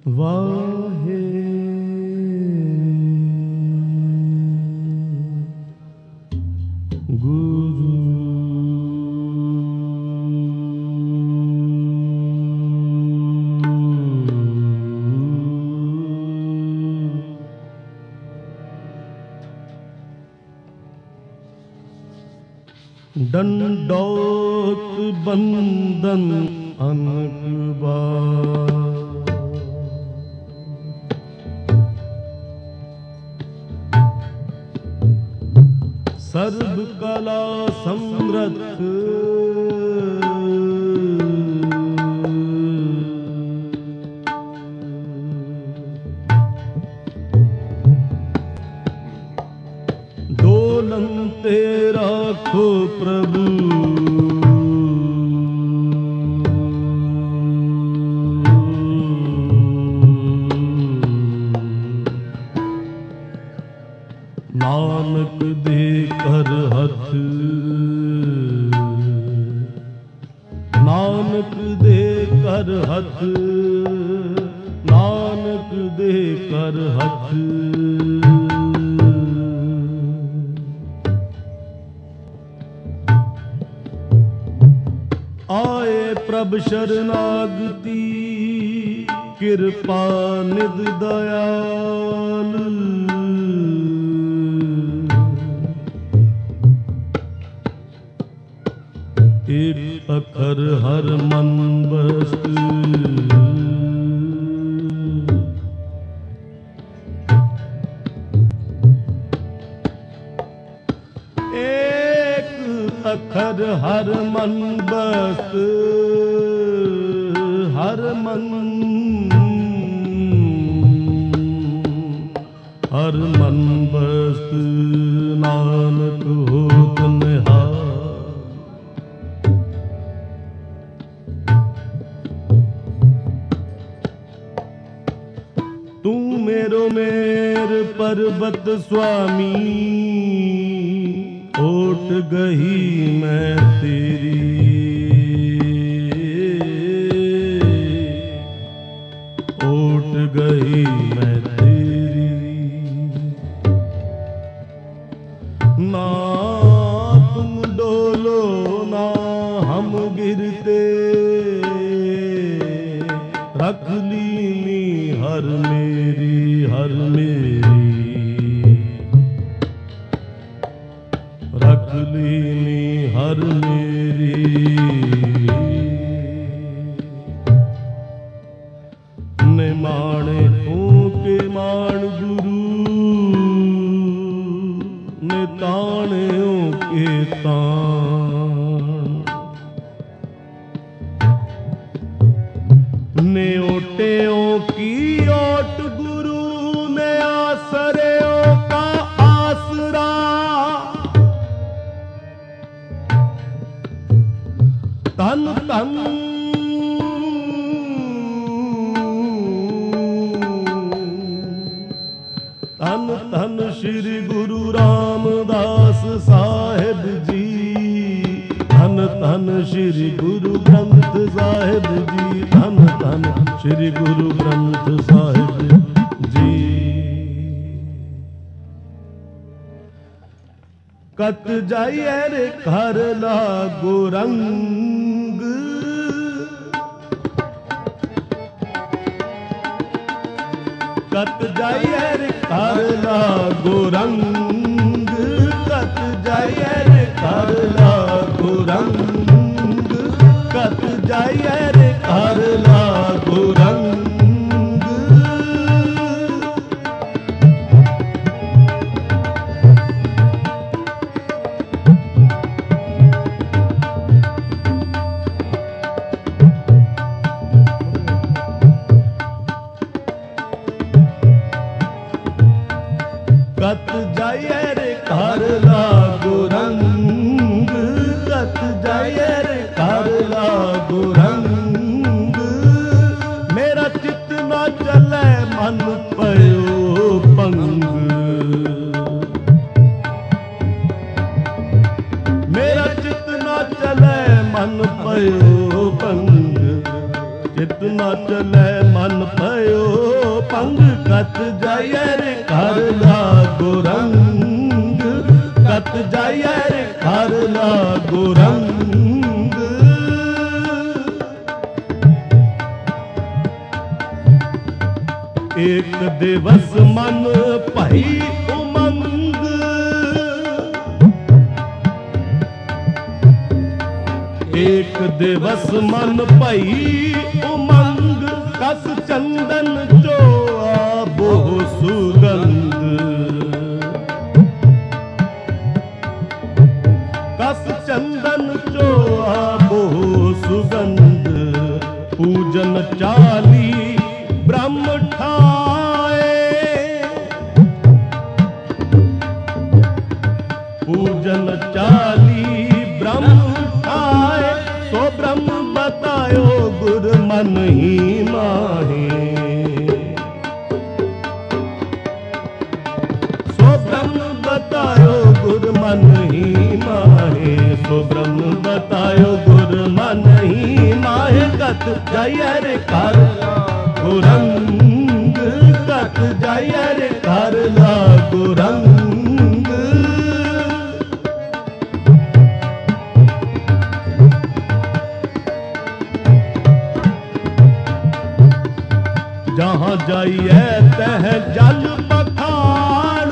वाहे गुरु दंडौत बंदन अनकबार सर्व कला समृद्ध डोलन तेरा खो प्रभु नानक दे कर हथ नानक दे कर हथ नानक दे कर हथ आए प्रभ शरणागति कृपा निध दयाल एक अखर हर मन बस एक अखर हर मन बस हर मन बस नानक होत निहाल तू मेरो मेर पर्वत स्वामी ओट गही मैं तेरी ओट गही मैं तेरी ना तुम डोलो ना हम गिरते रख ली हर मेरी रख ली हर मेरी ने माणे के मान गुरु ने ताणे के तान ने ओटेओ की ओट गुरु ने आसरेओ का आसरा तन तन तन तन श्री गुरु रामदास साहिब जी धन धन श्री गुरु ग्रंथ साहिब जी धन धन श्री गुरु ग्रंथ साहिब जी कत जाइए रे घर लागो रंग कत जाइए रे घर लागो रंग कत जाइए रे घर लागो रंग कत जाइए रे घर लागो रंग कत जाइए रे घर लागो रंग कत जाइए रे घर लागो रंग मेरा चित्त न चले मन पयो पंग मेरा चित्त न चले मन पयो पंग चित्त न चले मन भयो पंग कत जाय रे घर लागो रंग कत जाय रे घर लागो रंग एक दिवस मन पही उमंग एक दिवस मन पई उमंग कस चंदन जो आबो सुगंध कस चंदन जो आबो सुगंध पूजन चाली ब्रह्म ठाए पूजन चाली ब्रह्म ठाए सो ब्रह्म बतायो गुर मन ही माहे सो ब्रह्म बतायो गुर मन ही माहे सो ब्रह्म बतायो गुर मन ही माहे कत जाय रे घर रंग कत जाय रे घर लागो रंग जहाँ जाइए तह जल पखाड़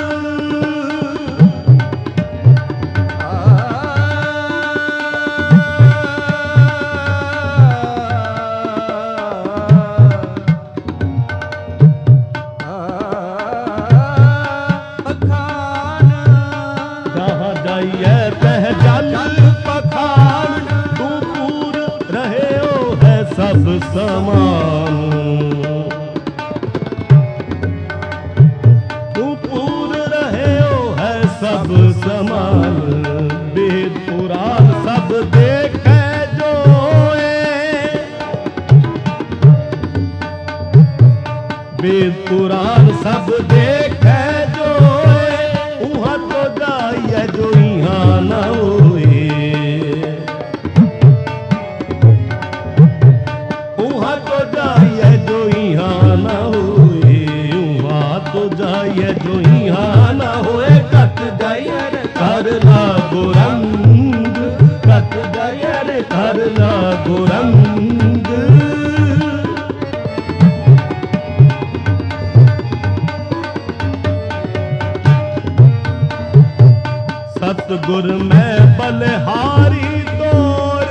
जहाँ जाइए तह जल पखाड़ तू पूर रहे हो है सब समान सब समान वेद पुराण सब देखे जो वेद पुराण सब देखे जो वहाँ तो जाइए जो यहाँ न होए वहाँ तो जाइए जो यहाँ न होए वहाँ तो जाइए जो यहाँ न होए कत जाय रे घर लागो रंग कत जाय रे घर लागो रंग सतगुर में बलिहारी तोर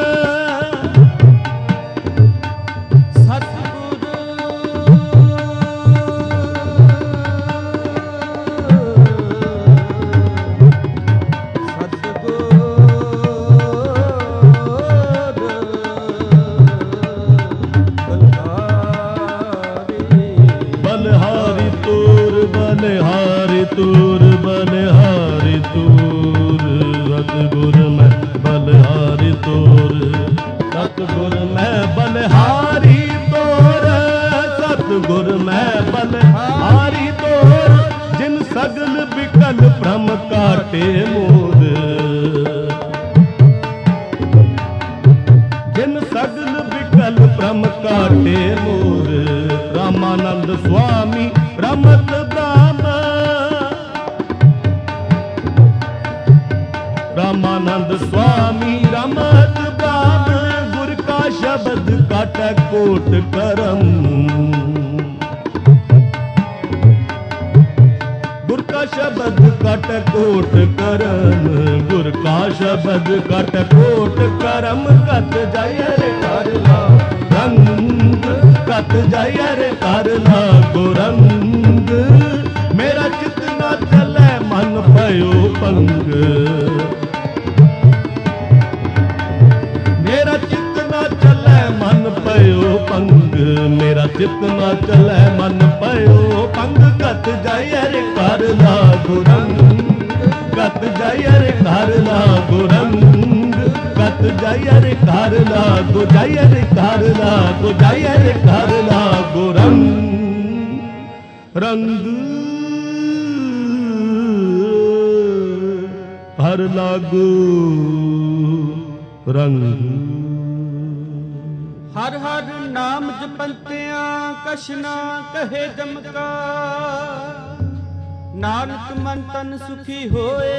बलिहारी तोर बलिहारी तोर बलिहारी तोर सतगुर में बलिहारी तोर सतगुर में बलिहारी तोर सतगुर में बलिहारी तोर जिन सगल विकल भ्रम काटे मोर जिन सगल विकल भ्रम काटे मोर रामानंद स्वामी रमत ब्राह्म रामानंद स्वामी रमत ब्राह्म गुर का शब्द काट कोट करम गुर का शब्द काट कोट करम गुर का शब्द काट कोट करम कत जाय रे घर रंग कत जाय रे घर लागो रंग मेरा चित न चले मन भयो पंग मेरा चित न चले मन भयो पंग मेरा चित न चले मन भयो पंग कत जाय रे घर लागो रंग कत जाय रे घर लागो रंग कत जाय रे घर लागो जाय रे घर लागो जाय रे घर लागो रंग रंग हर लागो रंग हर हर नाम ਪੰਤਿਆਂ ਕਛ ਨਾ ਕਹੇ ਜਮਕਾ, ਨਾਨਕ ਮਨ ਤਨ ਸੁਖੀ ਹੋਏ,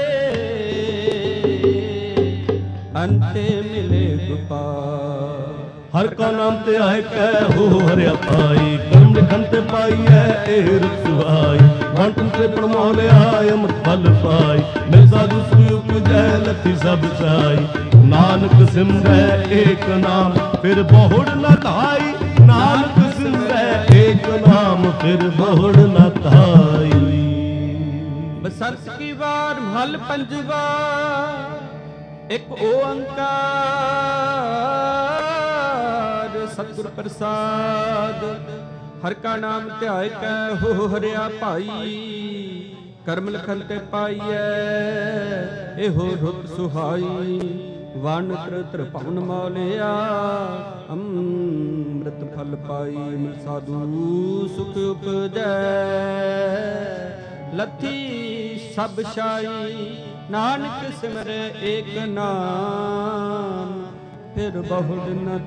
ਅੰਤੇ ਮਿਲੇ ਗੁਪਾਲ। हर का नाम ते आए कह हो हरिया पाई, कर्म लिखन ते पाई है ए रुख सुहाई, वांटन ते पड़मोह ले आय अमृत फल पाई, मिल साधु सुयुग जय लथी सब साई, नानक सिमरै एक नाम फिर बहुड़ न धाई, नानक सिमरै एक नाम फिर बहुड़ न धाई। बसंत की वार महल पंजवा, एक ओंकार सतगुर प्रसाद। हर का नाम ध्याय कै हो हरिया भाई, करम लखन ते पाईऐ एहो रुत सुहाई, वन त्र पवन मौलिया अमृत फल पाई, मिल साधु सुख उपजै लथी सब शाई, नानक सिमरै एक नाम फिर बहुड़ न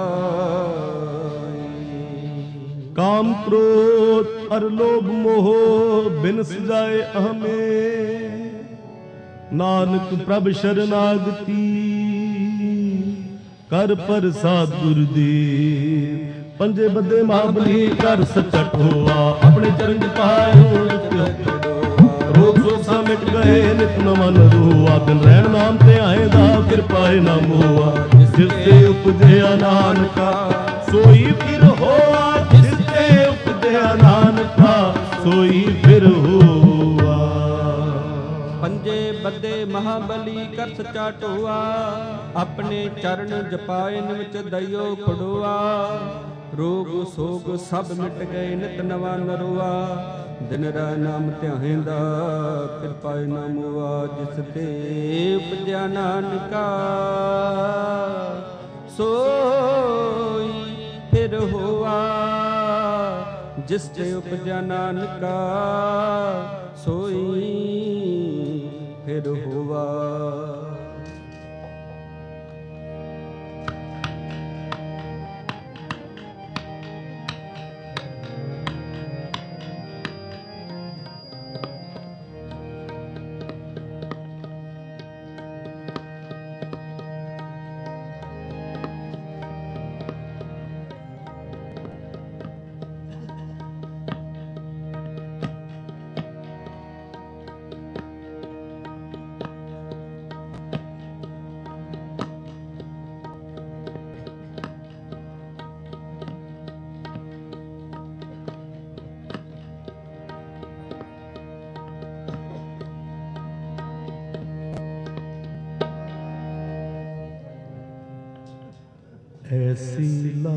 धाई। काम क्रोध अर लोभ मोह बिन सजाए हमें, नानक प्रभ शरणागति कर प्रसाद गुरुदेव। पंजे बदे महाबली कर सचट हुआ, अपने चरण पाए रोग शोक सा मिट गए नित नवा नरुआ, दिन रहन नाम ते आएदा फिर पाए ना मोआ, जिससे उपजया नानका सोई फिर होआ, जिससे उपजया नानका सोई फिर होआ। पंजे बदे महाबली कर सचा टोआ, अपने चरण जपाए निवच दयो खड़ोआ, रोग सोग सब मिट गए नित नवा नरुआ, दिन रा नाम ध्याएंदा फिर पाए ना मोआ, जिस ते उपजया नानका सोई फिर होआ, जिस ते उपजया नानका सोई फिर होआ। ऐसी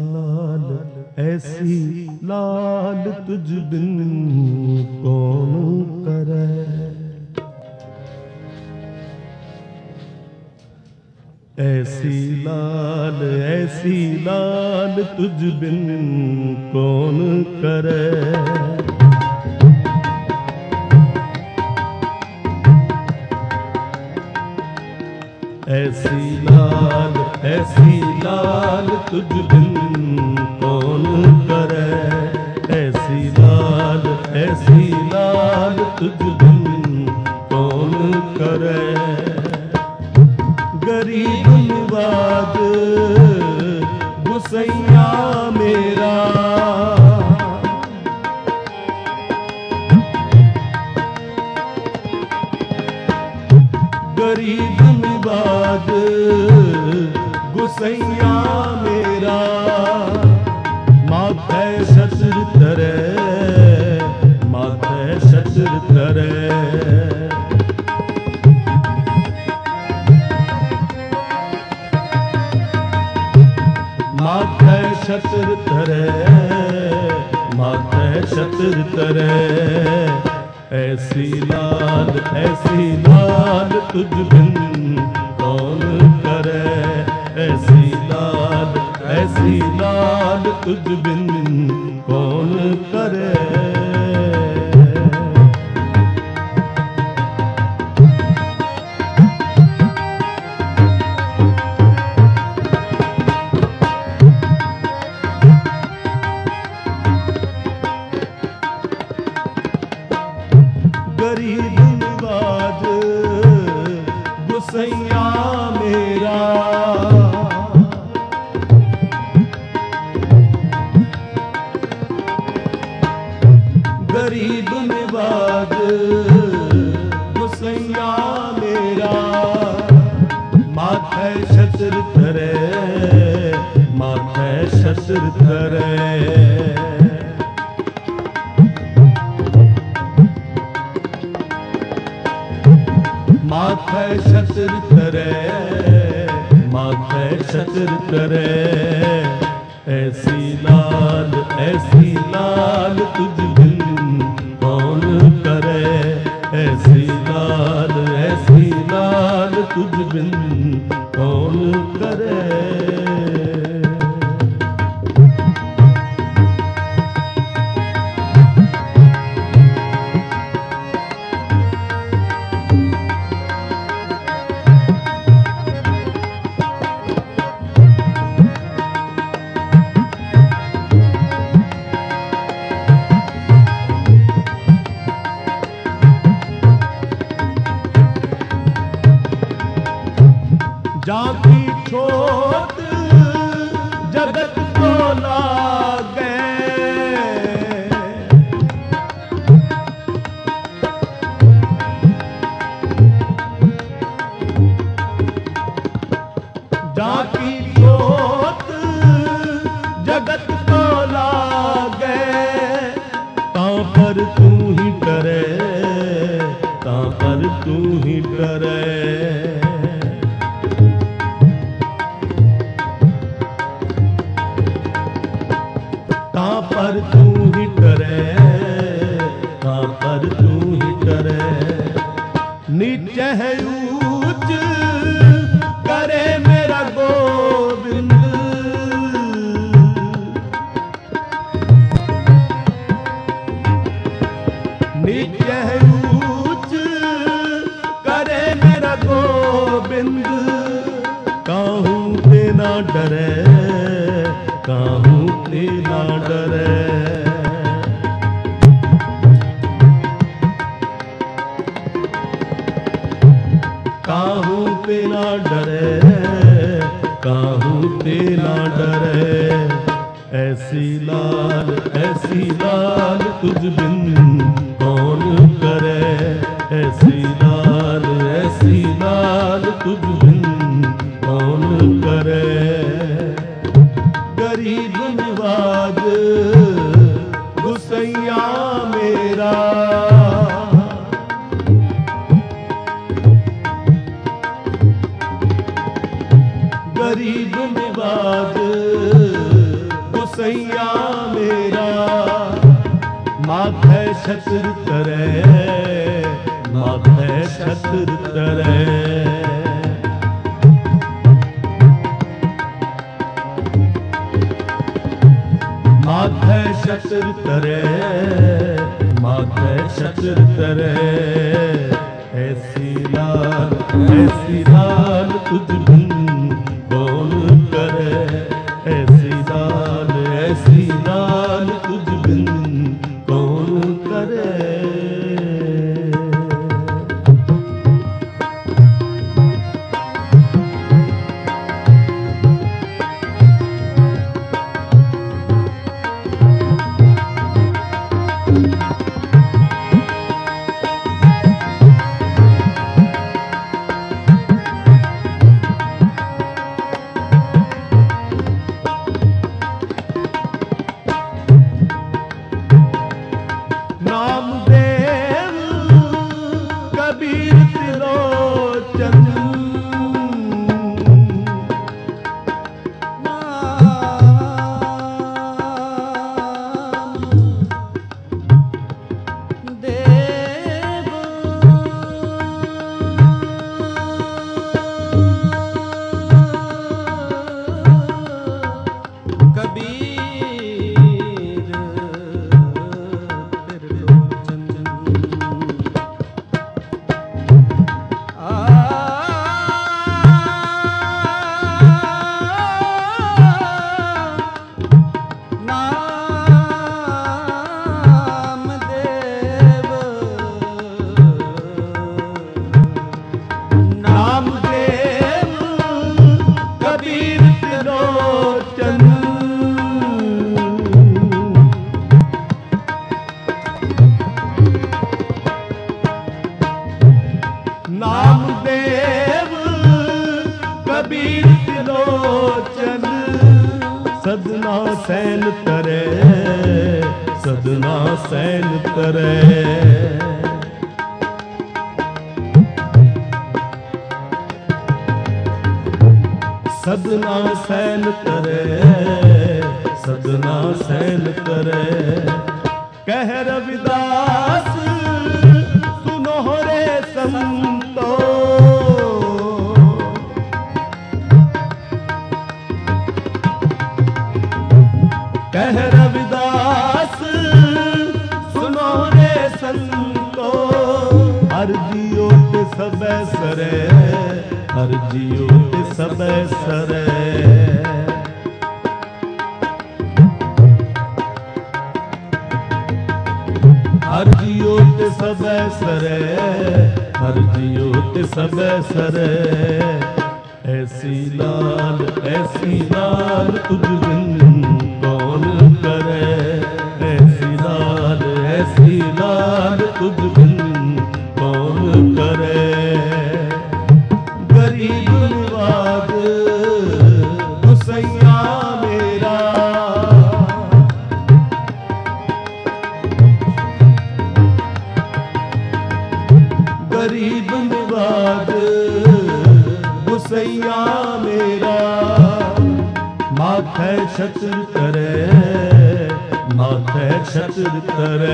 लाल तुझ बिन कौन करे, ऐसी लाल तुझ बिन कौन करे, ऐसी लाल तुझ बिन कौन करे, ऐसी लाल तुझ बिन कौन करे। गरीब निवाज गुसैया मेरा, गरीब निवाज गुसैया मेरा, माथे शस्त्र तरे, माथे शस्त्र तरे, माथे शस्त्र तरे, माथे शस्त्र तरे। ऐसी लाल तुझ बिन कौन करे, ऐसी लाल तुझ बिन कौन करे। गरीब निवाज गुसैया मेरा। गरीब निवाज गुसैया मेरा, माथे छत्र धरे, माथे छत्र धरे। माथे छत्र धरे, माथे छत्र धरे। ऐसी लाल तुझ बिन कौन करे, ऐसी लाल तुझ बिन कौन करे। जाकी छोट जगत को लागे, जाकी छोट जगत को लागे। तां पर तू ही डरे, तां पर तू ही डरे। पर तू ही डरे, हाँ पर तू ही डरे। नीचे है ऊंच करे मेरा गोविंद, नीचे है ऊंच करे मेरा गोविंद। काहू ते ना डरे, काहू ते ना डरे। काहू पे ना डरे, काहू पे ना डरे। ऐसी लाल तुझ बिन कौन करे, ऐसी लाल तुझ बिन कौन करे। गरीब निवाज गुसैया मेरा, गरीब निवाज गुसैया मेरा। माथे छत्र धरे, माथे छत्र धरे। माथे छत्र धरे, माथे छत्र धरे। ऐसी लाल तुझ बिन कौन करे, ऐसी लाल तुझ बिन कौन करे। नामदेव कबीर त्रिलोचन सदना सैन करे सदना सैन करे सदना सैन करे सदना सैन करे कह रविदास सुनो रे संतो कह रविदास सुनो रे संतो हर जियो ते सबे सरे हर जियो ते सबे सरे हर जियो ते सबे सरे हर जियो ते सबे सरे ऐसी लाल तुझ बिन कौन करे ऐसी लाल तुझ बिन कौन करे गरीब निवाज गुसैया मेरा गरीब निवाज गुसैया मेरा माथे छत्र करे माथे छत्र करे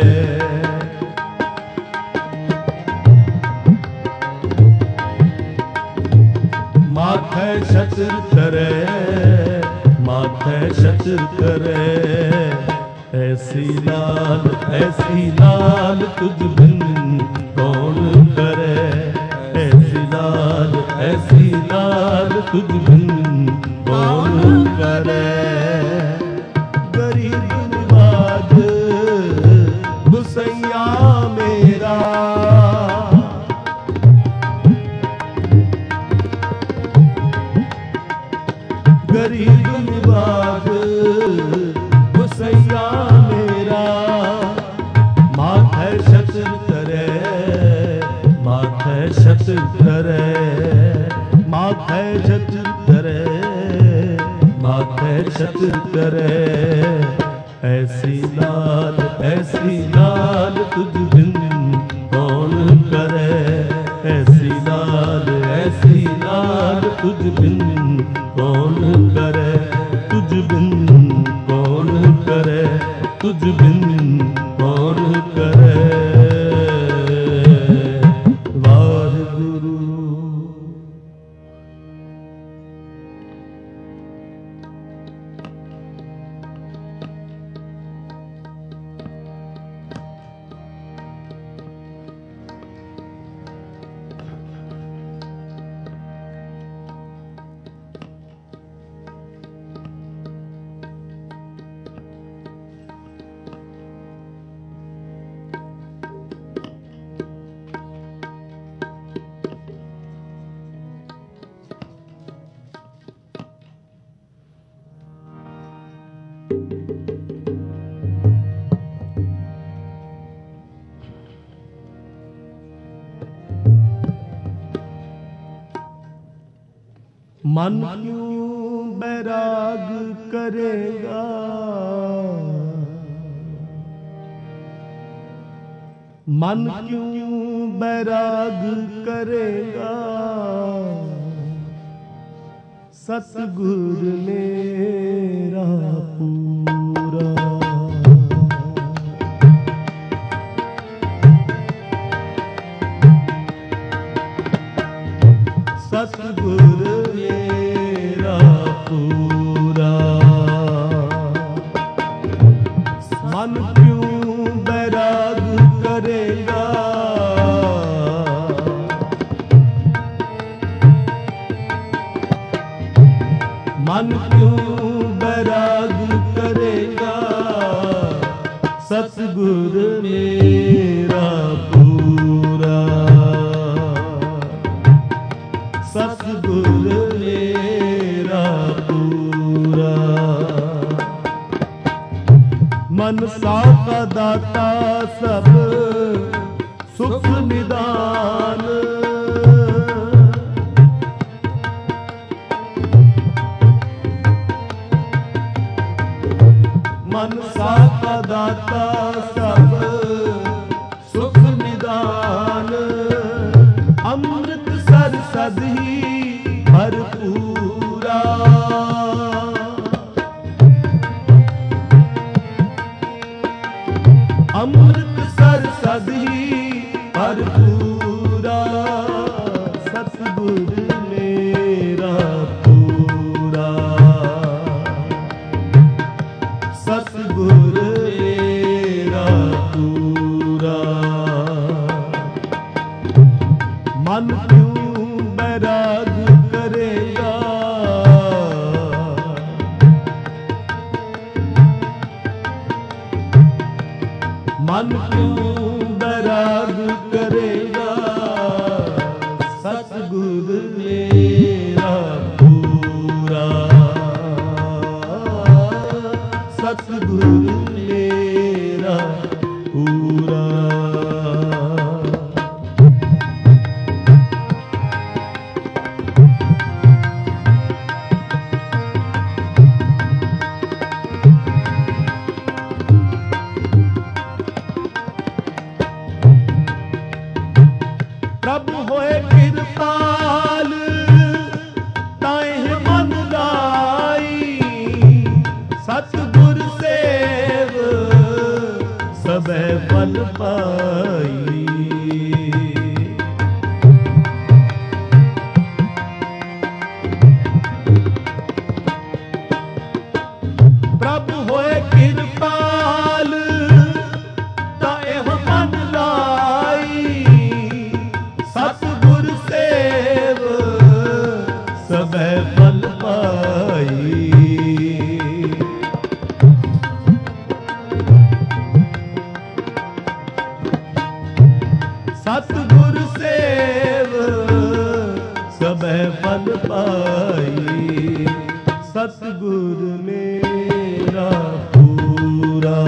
माथे छत्र करे माथे छत्र करे ऐसी लाल तुझ बिन कौन करे ऐसी लाल तुझ बिन कौन करे गरीब निवाज गुसैया मेरा गरीब निवाज गुसैया मेरा माथे छत्र करे माथे छत्र करे माथे छत्र करे माथे छत्र करे ऐसी लाल तुझ बिन कौन करे ऐसी लाल तुझ बिन कौन करे तुझ बिन कौन करे तुझ बिन कौन करे वाहिगुरु मन क्यों बैराग करेगा मन क्यों बैराग करेगा सतगुर मेरा पूरा सतगुर मेरा पूरा मन क्यों बैराग करेगा मन क्यों बैराग करेगा सतगुर मेरा पूरा सतगुर मेरा पूरा मनसा का दाता सब सुख निदान सद ही भरपूरा। अमृत सर सद ही भरपूरा। सतगुर मेरा पूरा, सतगुर मेरा पूरा। मन क्यों बैराग करेगा, मन क्यों बैराग करेगा। सतगुर मेरा पूरा, सतगुर मेरा पूरा। प्रभु होए कृपाल ताहि मन लाई। सतगुर सेव सबे फल पाई। प्रभु होए कृपाल ताहि मन लाई। सतगुर सेव सबे फल पाई। सतगुर सेव सबे फल पाई। सतगुर मेरा पूरा,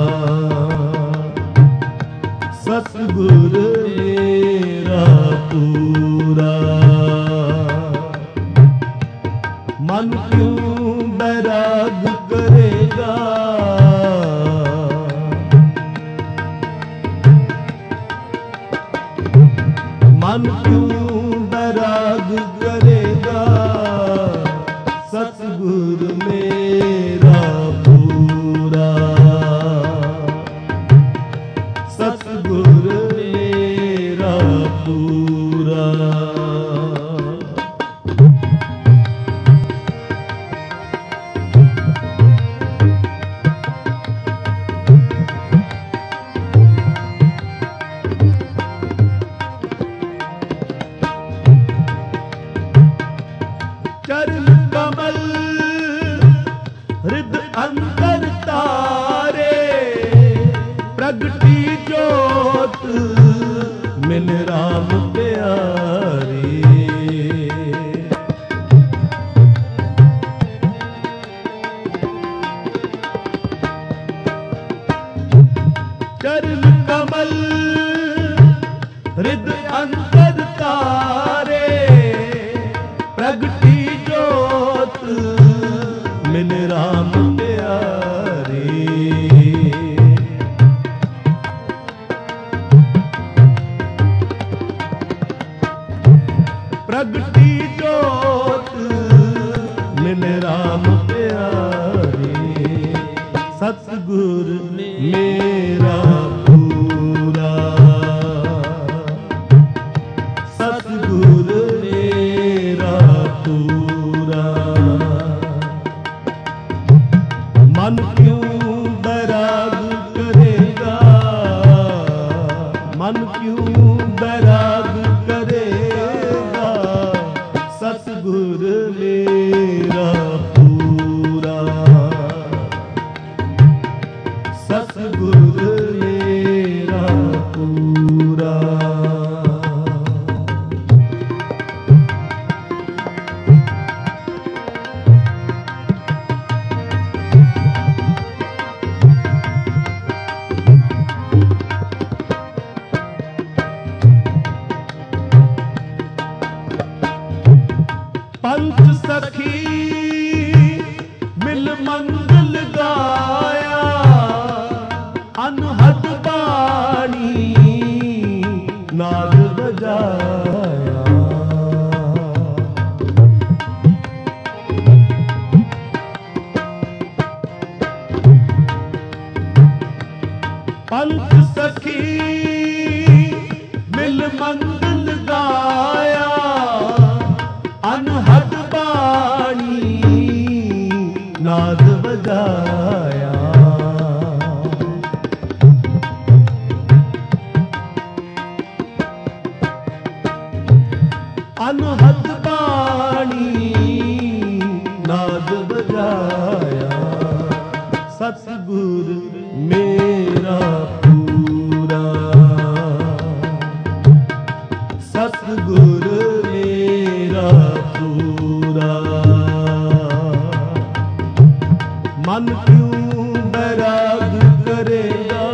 सतगुर मेरा पूरा। मन क्यों बैराग करेगा, मन क्यों बैराग करेगा। सतगुर मेरा पूरा, सतगुर मेरा पूरा। चरण कमल हृद अंतर तारे। प्रगटी जोत मिल राम प्यारे। चरण कमल हृद अंतर तारे। प्रगटी जोत मिल राम प्यारे। प्रगटी जोत मिल राम प्यारे। सतगुर मेरा पूरा, सतगुर मेरा पूरा। मन क्यों बैराग करेगा, मन क्यों बैराग करेगा। सतगुर मेरा पूरा, सतगुर मेरा पूरा। पंच सखी मिल मंगल गाया। अनहद बाणी नाद बजाया। ਖੰਡ ਲਗਾਇਆ, ਅਨਹਦ ਬਾਣੀ ਨਾਦ ਵਜਾਇਆ। ਅਨਹਦ ਬਾਣੀ ਨਾਦ ਵਜਾਇਆ, ਸਤਿਗੁਰ ਮੇਰਾ ਪੂਰਾ, ਸਤਿਗੁਰ ਮੇਰਾ ਪੂਰਾ। ਮਨ ਕਿਉਂ ਬੈਰਾਗ ਕਰੇਗਾ,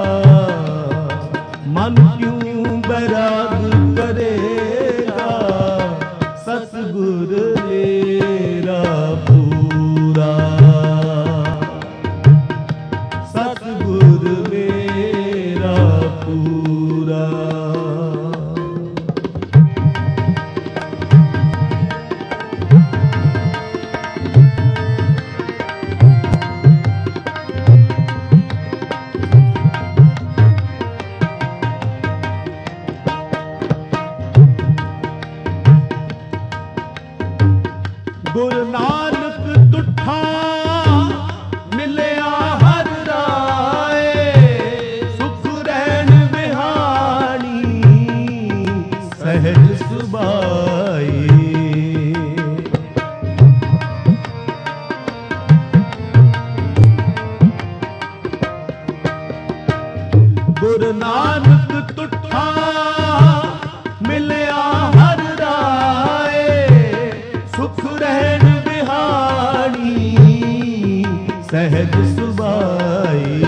ਮਨ ਕਿਉਂ ਬੈਰਾਗ ਕਰੇਗਾ, ਸਤਿਗੁਰ ਮੇਰਾ ਪੂਰਾ, ਸਤਿਗੁਰ ਮੇਰਾ ਪੂਰਾ। ਗੁਰੂ ਨਾਨਕ ਤੁਠਾ ਮਿਲਿਆ ਹਰ ਰਾਏ, ਸੁਖ ਰਹਿਣ ਬਿਹਾਣੀ ਸਹਿਜ ਸੁਭਾਈ। ਗੁਰੂ ਨਾਨਕ ਤੁਠਾ ਮਿਲਿਆ ਹਰ ਰਾਏ, ਸੁਖ ਰਹਿਣ ਬਿਹਾਣੀ ਸਹਿਜ ਸੁਭਾਈ।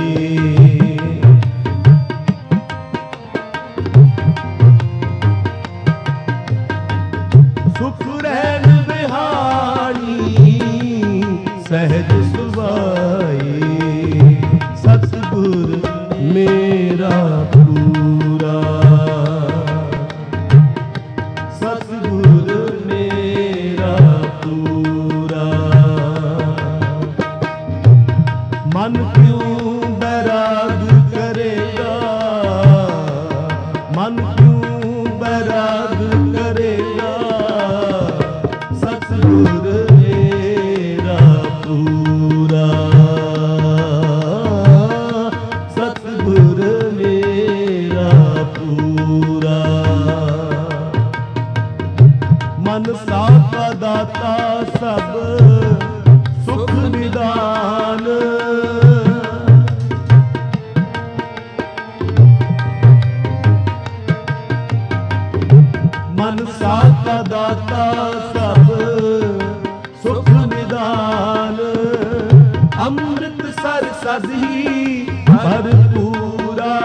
ਸੁਖ ਰਹਿਣ ਬਿਹਾਣੀ ਸਹਿਜ ਸੁਭਾਈ, ਸਤਿਗੁਰ ਮੇਰਾ ਪੂਰਾ, ਸਤਿਗੁਰ ਮੇਰਾ ਪੂਰਾ। ਮਨ ਕਿਉਂ ਬੈਰਾਗ ਕਰੇਗਾ, ਮਨ ਕਿਉਂ ਬੈਰਾਗ ਕਰੇਗਾ, ਸਤਿਗੁਰ ਮੇਰਾ ਪੂਰਾ, ਸਤਿਗੁਰ ਮੇਰਾ ਪੂਰਾ। ਮਨ ਸਾਥ ਦਾਤਾ ਸਭ ਸੁਖ ਨਿਦਾਨ, ਮਨ ਸਾਥ ਦਾਤਾ ਸਭ ਸੁਖ ਨਿਦਾਨ। ਅੰਮ੍ਰਿਤ ਸਰ ਸਦਹੀ ਭਰਪੂਰਾ,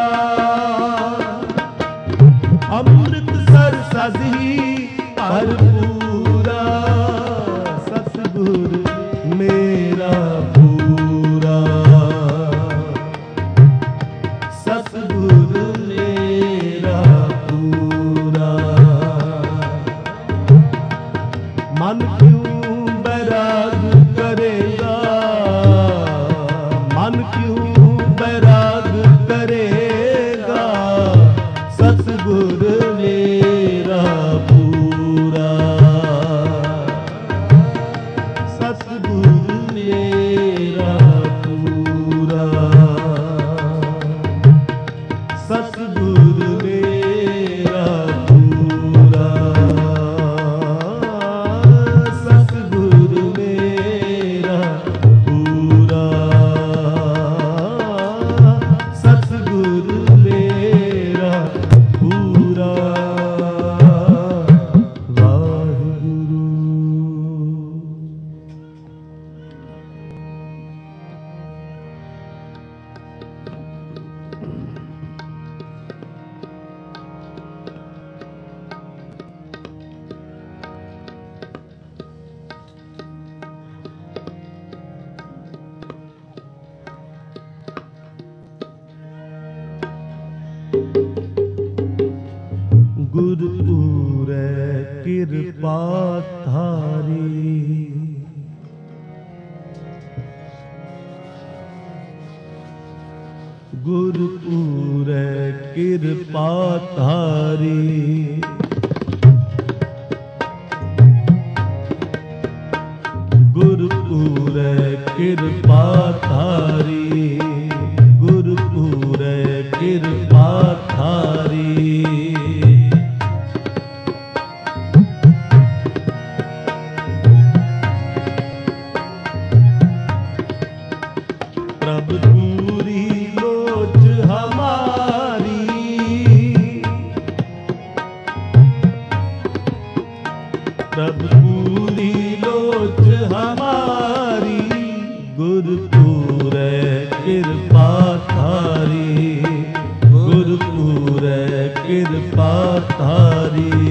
ਅੰਮ੍ਰਿਤ ਸਰ ਸਦਹੀ ਭਰਪੂਰਾ, ਸਤਿਗੁਰ ਮੇਰਾ ਪੂਰਾ, ਸਤਿਗੁਰ ਮੇਰਾ ਪੂਰਾ। ਮਨ ਕਿਉਂ ਬੈਰਾਗ ਕਰੇਗਾ, ਮਨ ਕਿਉਂ ਬੈਰਾਗ ਕਰੇਗਾ, ਸਤਿਗੁਰ ਮੇਰਾ ਪੂਰਾ, ਸਤਿਗੁਰ ਮੇਰਾ ਪੂਰਾ, ਸਤਿਗੁਰ ਮੇਰਾ ਪੂਰਾ, ਸਤਿਗੁਰ ਮੇਰਾ ਪੂਰਾ, ਸਤਿਗੁਰ ਮੇਰਾ ਪੂਰਾ। ਵਾਹਿਗੁਰੂ। ਗੁਰਪੂਰੈ ਕਿਰਪਾ ਧਾਰੀ, ਗੁਰਪੂਰੈ ਕਿਰਪਾ ਧਾਰੀ। ਗੁਰਪੂਰੈ ਕਿਰਪਾ ਧਾਰੀ, ਗੁਰਪੂਰੈ ਕਿਰਪਾ ਧਾਰੀ। ਪ੍ਰਭ ਪੂਰੀ ਲੋਚ ਹਮਾਰੀ, ਪ੍ਰਭ ਪੂਰੀ ਲੋਚ ਹਮਾਰੀ। ਗੁਰਪੂਰੈ ਕਿਰਪਾ ਧਾਰੀ, ਗੁਰਪੂਰੈ ਕਿਰਪਾ ਧਾਰੀ।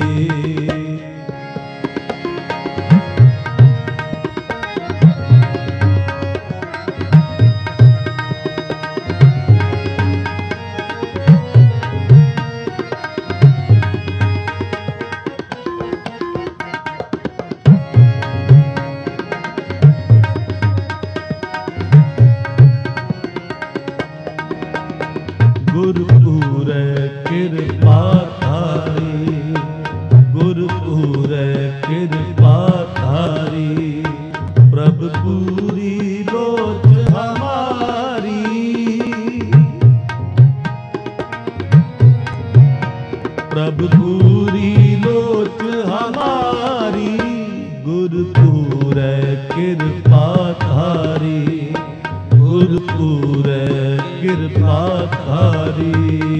ਗੁਰਪੂਰੈ ਕਿਰਪਾ ਧਾਰੀ, ਗੁਰਪੂਰੈ ਕਿਰਪਾ ਧਾਰੀ। ਪ੍ਰਭ ਪੂਰੀ ਲੋਚ ਹਮਾਰੀ, ਪ੍ਰਭ ਪੂਰੀ ਲੋਚ ਹਮਾਰੀ। ਗੁਰਪੂਰੈ ਕਿਰਪਾ ਧਾਰੀ, ਗੁਰਪੂਰੈ ਕਿਰਪਾ ਧਾਰੀ।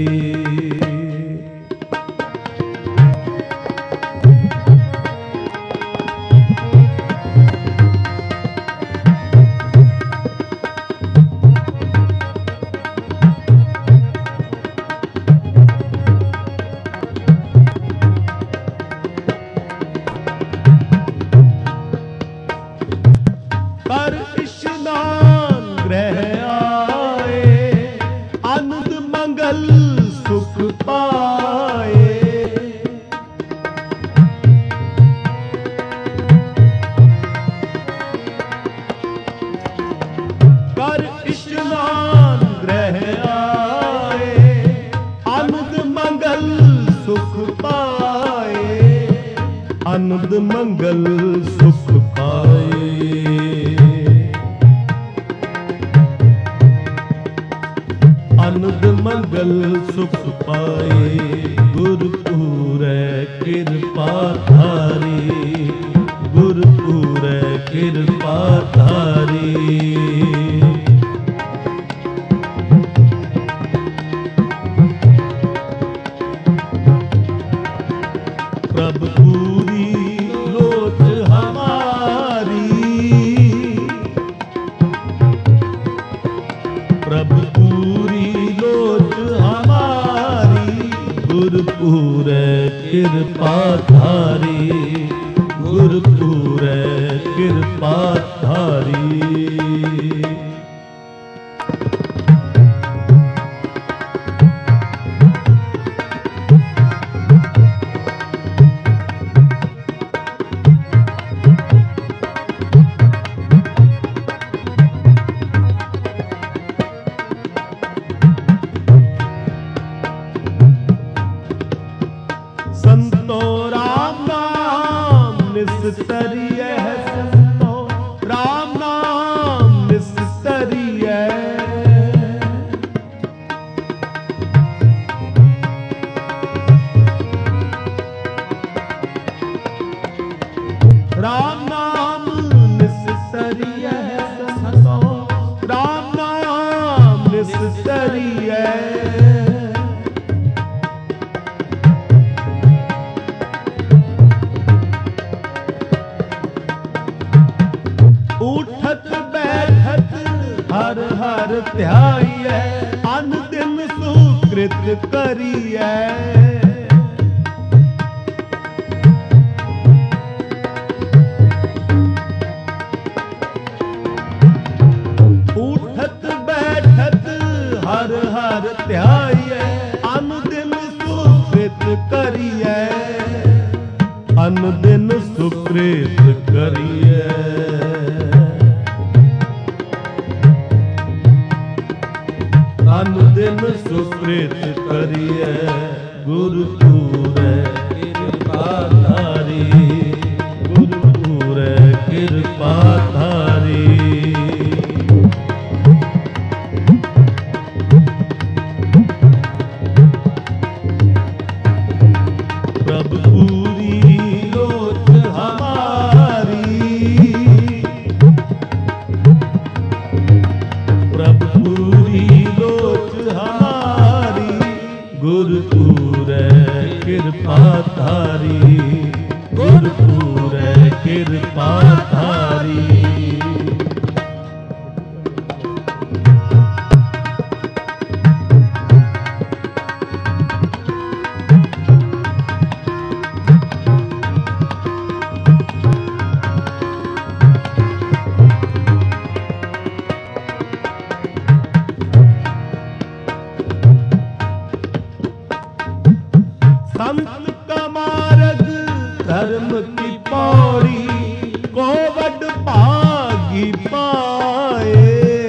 ਕਰ ਇਸ਼ਨਾਨ ਗ੍ਰਹਿ ਆਏ, ਆਨੰਦ ਮੰਗਲ ਸੁਖ ਪਾਏ। ਕਰ ਇਸ਼ਨਾਨ ਗ੍ਰਹਿ ਆਏ, ਆਨੰਦ ਮੰਗਲ ਸੁਖ ਪਾਏ। ਆਨੰਦ ਮੰਗਲ ਸੁਖ ਪਾਏ। ਆਨੰਦ ਮੰਗਲ ਸੁਖ ਪਾਏ। ਗੁਰਪੂਰੈ ਕਿਰਪਾ ਧਾਰੀ, ਗੁਰਪੂਰੈ ਕਿਰਪਾ ਧਾਰੀ। ਪ੍ਰਭ ਪੂਰੀ ਲੋਚ ਹਮਾਰੀ, ਪ੍ਰਭ ਪੂਰੀ ਲੋਚ ਹਮਾਰੀ। ਗੁਰਪੂਰੈ ਕਿਰਪਾ ਧਾਰੀ, ਗੁਰਪੂਰੈ ਕਿਰਪਾ ਧਾਰੀ। ਸੰਤੋ ਰਾਮ ਨਾਮ ਨਿਸਤਰੀਐ, ਸੰਤੋ ਰਾਮ ਨਾਮ ਨਿਸਤਰੀਐ। ਰਾਮ ਨਾਮ ਨਿਸਤਰੀਐ, ਸੰਤੋ ਰਾਮ ਨਾਮ ਨਿਸਤਰੀਐ। ਉਠਤ ਬੈਠਤ ਹਰ ਹਰ ਧਿਆਈਐ, ਅਨ ਦਿਨ ਸੁਕ੍ਰਿਤ ਕਰੀਐ। ਉਠਤ ਬੈਠਤ ਹਰ ਹਰ ਧਿਆਈਐ, ਅਨ ਦਿਨ ਸੁਕ੍ਰਿਤ ਕਰੀਐ। ਅਨ ਦਿਨ ਸੁਕ੍ਰਿਤ ਕਰੀਐ। ਅਨ प्रभु पूरी लोच हमारी, प्रभु पूरी लोच हमारी, गुरु पूरै कृपा धारी, गुरु पूरै कृपा धारी। संत का मार्ग धर्म की पौड़ी, को वड भागी पाए,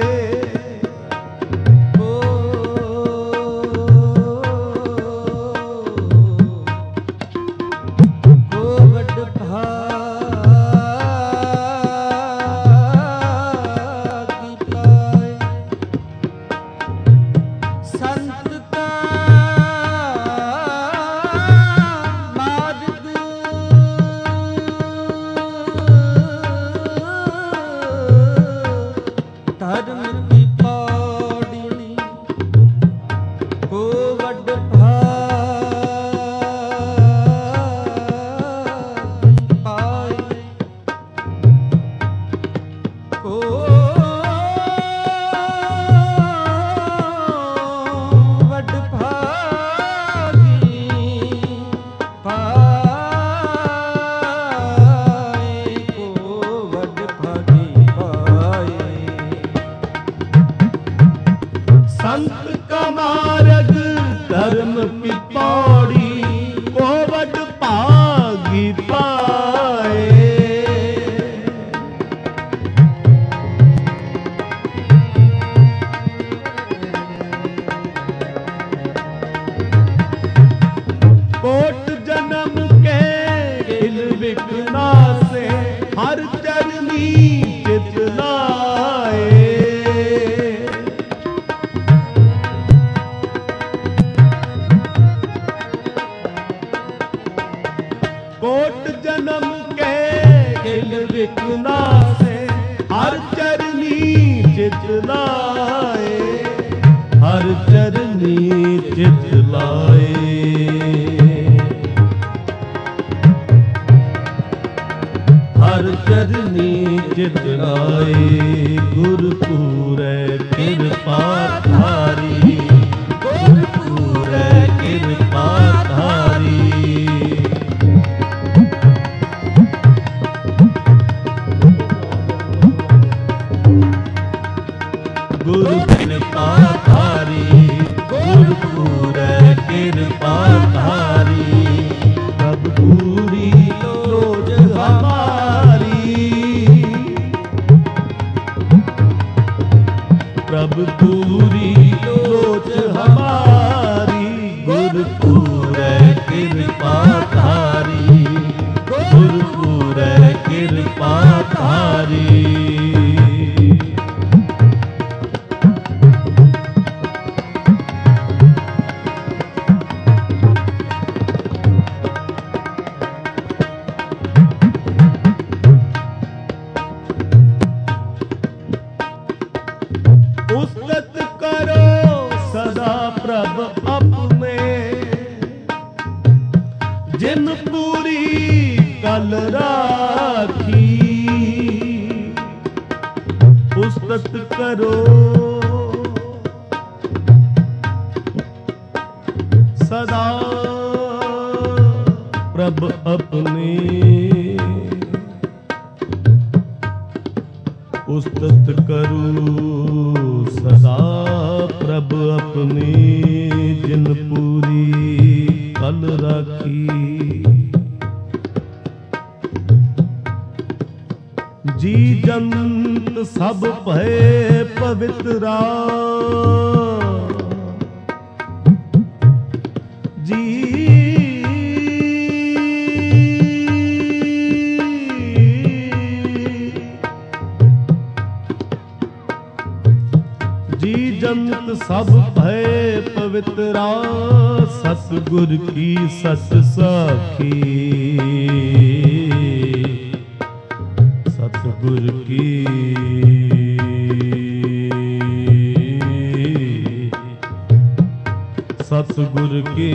को वड भागी पाए। संत का धर्म की पौड़ी, को वड भागी पाए, को वड भागी पाए, को वड भागी पाए। संत का मार्ग धर्म की पौड़ी, को वड भागी पाए, कोट जन्म के दिल विकना से, हर चरनी चित लाए, कोट जन्म के दिल विकना से, हर चरनी चित लाए, हर चरनी चित लाए। हर चरनी चित लाए, गुरु पूरै कृपा धारी, गुरु पूरै कृपा धारी। गुरु कृपा धारी, गुरु पूरै कृपा धारी, प्रभु पूरी लोच हमारी, प्रभु पूरी लोच हमारी, गुरु पूरै कृपा धारी, गुरु पूरै कृपा धारी। उस्तत करो सदा प्रभ अपने, जिन पूरी कल राखी, उस्तत करो सदा प्रभ अपने, उस्तत करूं सदा प्रभ अपने, जिन पूरी कल राखी। जी जंत सब भय पवित्रा, जी जी जंत सब भय ਪਵਿੱਤਰਾ ਸਤਿਗੁਰ ਕੀ ਸਤ ਸਾਖੀ। ਸਤਿਗੁਰ ਕੀ ਸਤਿਗੁਰ ਕੀ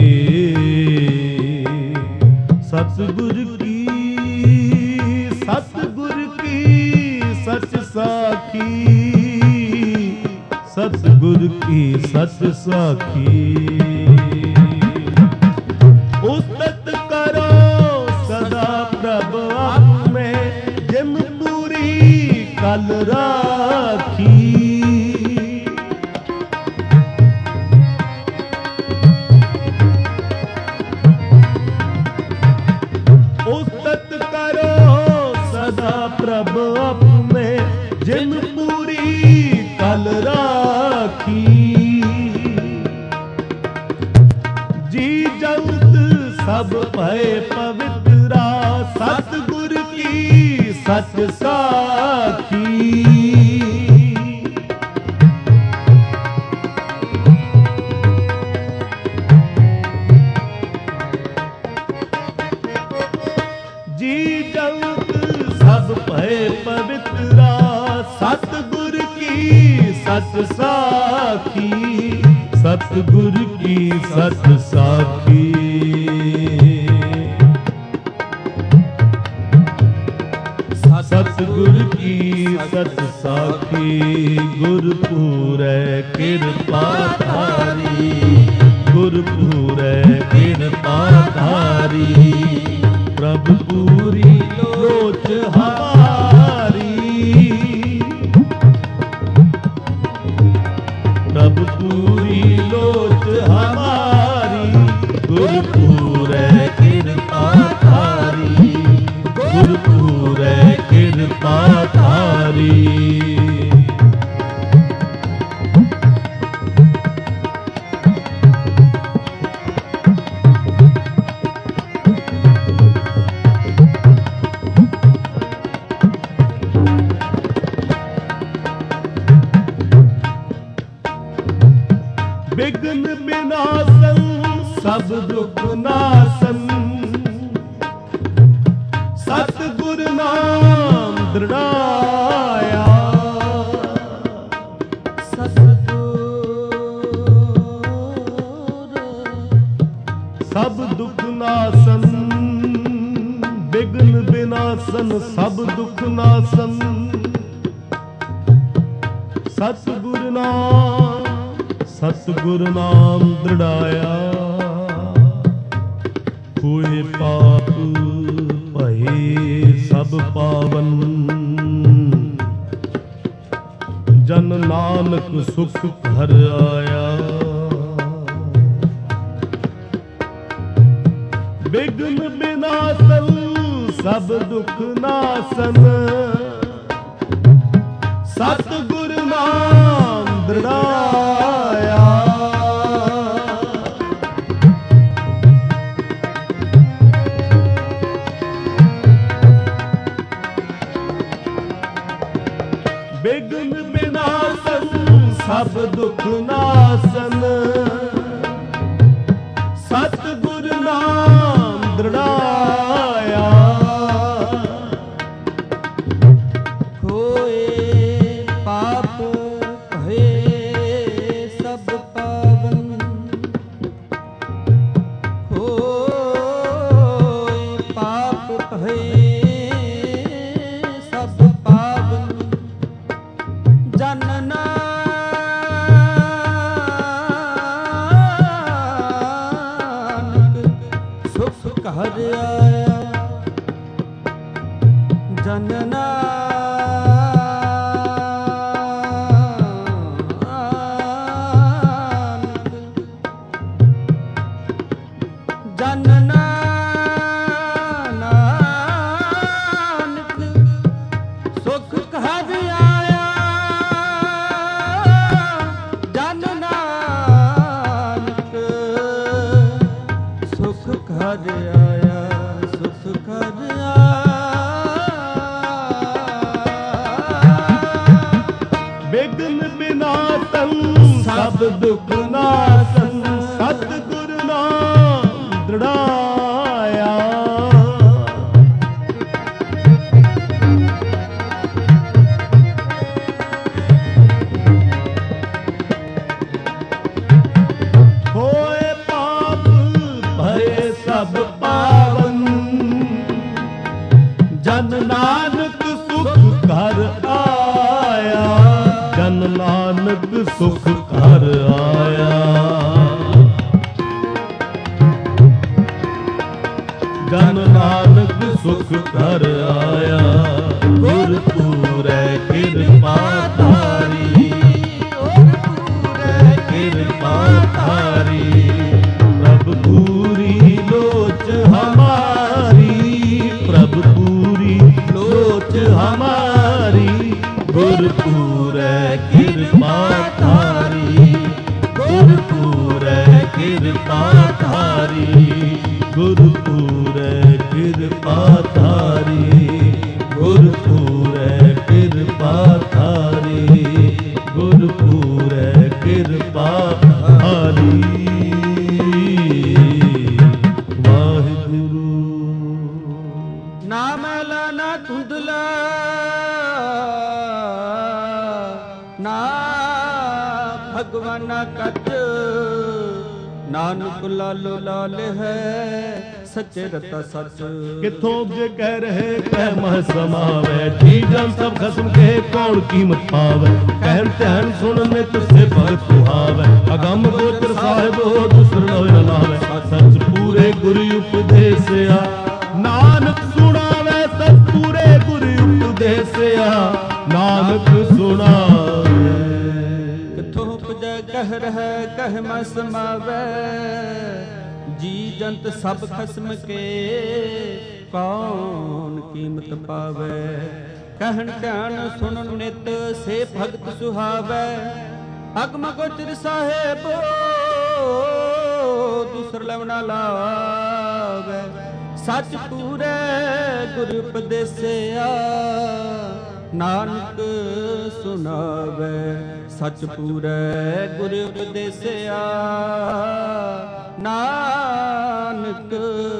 ਸਤਿਗੁਰ ਕੀ ਸਤਿਗੁਰ ਕੀ ਸਚ ਸਾਖੀ। ਸਤਿਗੁਰ ਕੀ ਸਚ ਸਾਖੀ। ਉਸਤਤ ਕਰੋ ਸਦਾ ਪ੍ਰਭ ਆਪੇ ਜਿਮ ਪੂਰੀ ਕਲ ਰਾਖੀ। ਉਸਤਤ ਕਰੋ ਸਦਾ ਪ੍ਰਭ ਆਪੇ ਜਿਮ ਪੂਰੀ ਕਲ ਰਾਖੀ। ਜੀ ਜੰਤ ਸਭ ਭਏ ਪਵਿੱਤਰਾ ਸਤਿਗੁਰ ਕੀ ਸਚ ਸਾਖੀ। ਜੀ ਜੰਤ ਸਭ ਭਏ ਪਵਿੱਤਰਾ ਸਤਿਗੁਰ ਕੀ ਸਚ ਸਾਖੀ। ਸਤਿਗੁਰ ਕੀ ਸਚ ਸਾਖੀ। ਸਤਿਗੁਰ ਕੀ ਸਚ ਸਾਖੀ। ਗੁਰ ਪੂਰੈ ਕਿਰਪਾ ਧਾਰੀ। ਗੁਰ ਪੂਰੈ ਕਿਰਪਾ ਧਾਰੀ। ਪ੍ਰਭ ਪੂਰੀ ਲੋਚ ਹਮਾਰੀ। ਪ੍ਰਭ ਪੂਰੀ ਲੋਚ ਹਮਾਰੀ। ਗੁਰ ਪੂਰੈ ਕਿਰਪਾ ਧਾਰੀ। ਗੁਰ ਪੂਰੈ ਕਿਰਪਾ ਧਾਰੀ। ਬਿਗਨ ਬਿਨਾਸਨ ਸਭ ਦੁਖ ਨਾਸਨ। ਸਤਿਗੁਰ ਨਾਮ ਦ੍ਰਿੜਾਇਆ। ਸਭ ਦੁਖ ਨਾਸਨ। ਬਿਗਨ ਬਿਨਾਸਨ ਸਭ ਦੁਖ ਨਾਸਨ। ਸਤਿਗੁਰ ਨਾਮ ਸਤਿਗੁਰ ਨਾਮ ਦ੍ਰਿੜਾਇਆ। ਹੋਏ ਪਾਪ ਭਏ ਸਭ ਪਾਵਨ। ਜਨ ਨਾਨਕ ਸੁਖ ਘਰ ਆਇਆ। ਬਿਗਨ ਬਿਨਾਸਨ ਸਭ ਦੁਖ ਨਾਸਨ। ਸਤਿਗੁਰ ਨਾਮ ਦ੍ਰਿੜਾਇਆ। ਬਿਗਨ ਬਿਨਾਸਨ ਸਭ ਦੁਖ ਨਾਸਨ। ਸਤਿਗੁਰ ਨਾਮ ਦ੍ਰਿੜਾਇਆ। ਹੋਏ ਪਾਪ ਭਏ ਸਭ ਪਾਵਨ। ਹੋਏ ਪਾਪ ਭਏ ਸਭ ਪਾਵਨ। ਜਨ ਨਾਨਕ ਸੁਖ ਘਰ ਆਇਆ। ਜਨ ਨਾਨਕ ਜਨ ਨਾਨਕ ਸੁਖ ਘਰ ਆਇਆ। ਜਨ ਨਾਨਕ ਸੁਖ ਘਰ ਆਇਆ। ਸੁਖ ਘਰ ਬਿਗਨ ਬਿਨਾਸਨ ਸਭ ਦੁਖ ਨਾਸਨ। ਸਤਿਗੁਰ ਨਾਮ ਦ੍ਰਿੜਾਇਆ। ਹੋਏ ਪਾਪ ਭਏ ਸਭ ਪਾਵਨ, ਜਨ ਨਾਨਕ ਸੁਖ ਘਰ ਆਇਆ। ਜਨ ਨਾਨਕ ਸੁਖ ਘਰ ਆਇਆ। ਜਨ ਨਾਨਕ ਸੁਖ ਘਰ ਆਇਆ। ਗੁਰ ਪੂਰੈ ਕਿਰਪਾ ਧਾਰੀ, ਗੁਰ ਪੂਰੈ ਕਿਰਪਾ ਧਾਰੀ। ਪ੍ਰਭ ਪੂਰੀ ਲੋਚ ਹਮਾਰੀ, ਪ੍ਰਭ ਪੂਰੀ ਲੋਚ ਹਮਾਰੀ। ਗੁਰ ਪੂਰੈ ਕਿਰਪਾ ਧਾਰੀ, ਗੁਰ ਪੂਰੈ ਕਿਰਪਾ ਧਾਰੀ। ਗੁਰ ਪੂਰੈ ਕਿਰਪਾ ਧਾਰੀ, ਗੁਰ ਪੂਰੈ ਕਿਰਪਾ ਧਾਰੀ। ਗੁਰ ਪੂਰੈ ਕਿਰਪਾ ਧਾਰੀ। ਵਾਹਿਗੁਰੂ। ਨਾ ਮੈਲਾ ਨਾ ਧੁੰਦਲਾ, ਨਾ ਭਗਵਾਨਾ ਕੱਚ। ਨਾਨਕ ਲਾਲੋ ਲਾਲ ਹੈ, ਸੱਚੇ ਰਤਾ ਸੱਚ। ਕਿਥੋਂ ਜੇ ਕਹਿ ਰਹੇ ਕਹਿ ਮਹ ਸਮਾਵੈ। ਜੀ ਜਨ ਸਭ ਖਸਮ ਕੇ ਕੌਣ ਕੀਮਤ ਪਾਵੈ। ਕਹਿਣ ਧਿਆਨ ਸੁਣ ਨਿਤ ਸੇ ਭਗਤ ਸੁਹਾਵੈ। ਅਗੰਮ ਗੋਚਰ ਸਾਹਿਬੋ ਦੁਸਰ ਲੋਇ ਨ ਲਾਵੈ। ਸੱਚ ਪੂਰੇ ਗੁਰ ਉਪਦੇਸਿਆ, ਨਾਨਕ ਸੁਣਾਵੈ। ਸੱਚ ਪੂਰੇ ਗੁਰ ਉਪਦੇਸਿਆ, ਨਾਨਕ ਸੁਣਾਵੈ। ਕਿਥੋਂ ਉਪਜੈ ਕਹਿ ਰਹਿ ਕਹਿ ਮ ਸਮਾਵੈ। ਜੀ ਜੰਤ ਸਭ ਖਸਮ ਕੇ ਕੌਣ ਕੀਮਤ ਪਾਵੈ। ਕਹਿਣ ਧਿਆਨ ਸੁਣਨ ਨਿਤ ਸੇ ਭਗਤ ਸੁਹਾਵੈ। ਅਗਮ ਗੋਚਰ ਸਾਹਿਬੋ ਦੂਸਰ ਲਵਣਾ ਲਾਵੈ। ਸੱਚ ਪੂਰੇ ਗੁਰ ਉਪਦੇਸਿਆ, ਨਾਨਕ ਸੁਣਾਵੈ। ਸੱਚ ਪੂਰੇ ਗੁਰ ਉਪਦੇਸਿਆ, ਨਾਨਕ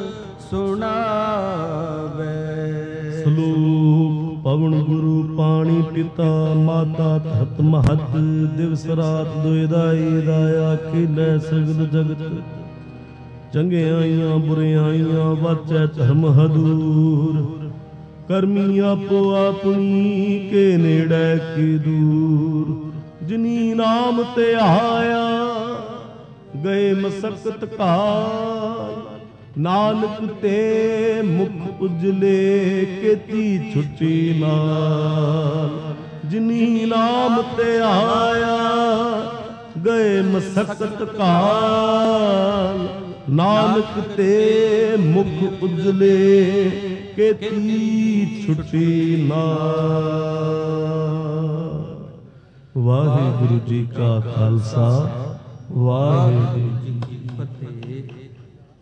ਸੁਣਾਵੈ। ਸਲੋਕ ਪਵਨ ਗੁਰੂ ਪਾਣੀ ਪਿਤਾ ਮਾਤਾ ਧਰਤ ਮਹਤ। ਦਿਵਸ ਰਾਤ ਦੁਇਦਾਈ ਦਾਇਆ ਖੇਲੈ ਸਗਲ ਜਗਤ। ਚੰਗਿਆਈਆਂ ਬੁਰਿਆਈਆਂ ਵਾਚੈ ਧਰਮ ਹਦੂਰ। ਕਰਮੀ ਆਪੋ ਆਪਣੀ ਕੇ ਨੇੜੇ ਕੀ ਦੂਰ। ਜਿਨੀ ਨਾਮ ਤੇ ਆਇਆ ਗਏ ਮਸਕਤ ਕਾਲ। ਨਾਨਕ ਤੇ ਮੁਖ ਉਜਲੇ ਕੀਤੀ ਛੁੱਟੀ ਨਾਲ। ਜਿਨੀ ਨਾਮ ਤੇ ਆਇਆ ਗਏ ਮਸਕਤ ਕਾਲ। ਨਾਨਕ ਤੇ ਮੁਖ ਉਜਲੇ ਕੀਤੀ ਛੁੱਟੀ ਨਾਲ। ਵਾਹਿਗੁਰੂ ਜੀ ਕਾ ਖਾਲਸਾ, ਵਾਹਿਗੁਰੂ ਜੀ